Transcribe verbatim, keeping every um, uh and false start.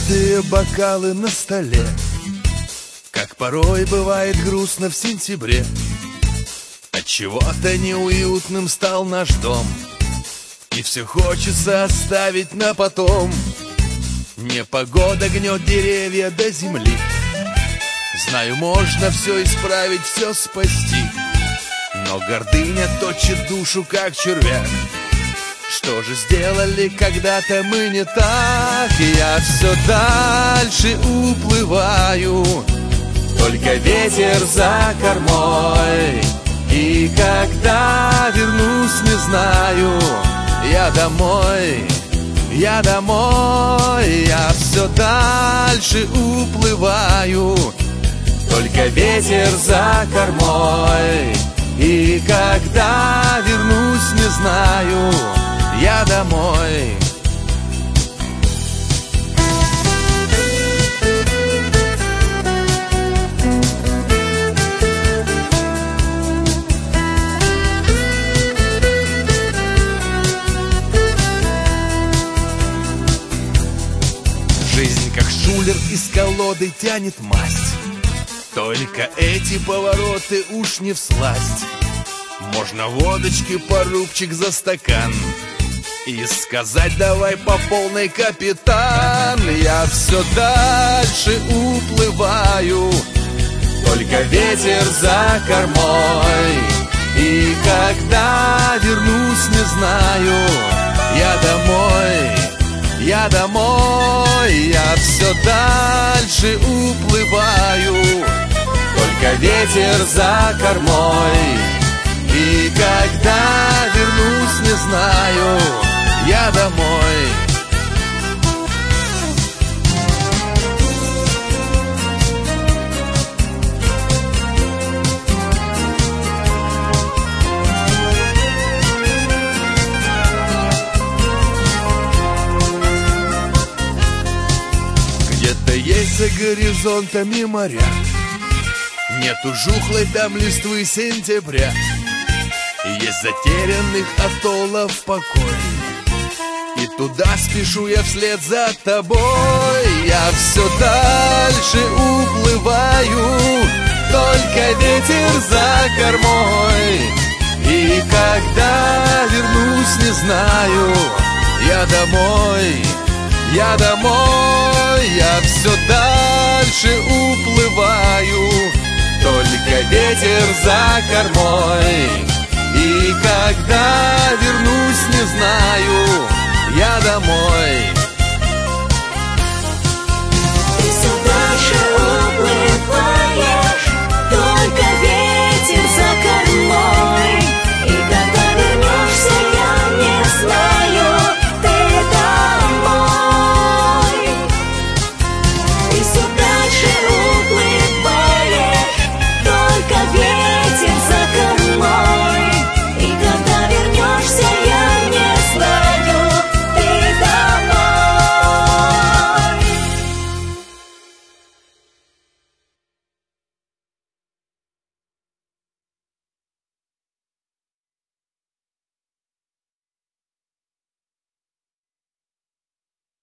пустые бокалы на столе, как порой бывает грустно в сентябре. Отчего-то неуютным стал наш дом, и все хочется оставить на потом. Непогода гнет деревья до земли. Знаю, можно все исправить, все спасти, но гордыня точит душу, как червяк. Что же сделали когда-то мы не так? Я все дальше уплываю, только ветер за кормой. И когда вернусь, не знаю, я домой, я домой. Я все дальше уплываю, только ветер за кормой. И когда вернусь, не знаю, я домой. Жизнь, как шулер из колоды, тянет масть. Только эти повороты уж не всласть. Можно водочки по рубчик за стакан и сказать: давай по полной, капитан. Я все дальше уплываю, только ветер за кормой. И когда вернусь, не знаю, я домой, я домой. Я все дальше уплываю, только ветер за кормой. И когда вернусь, не знаю, я домой. Где-то есть за горизонтами моря, нету жухлой там листвы сентября. И есть затерянных атоллов покой, и туда спешу я вслед за тобой. Я все дальше уплываю, только ветер за кормой. И когда вернусь, не знаю, я домой, я домой. Я все дальше уплываю, только ветер за кормой. И когда вернусь, не знаю, я домой.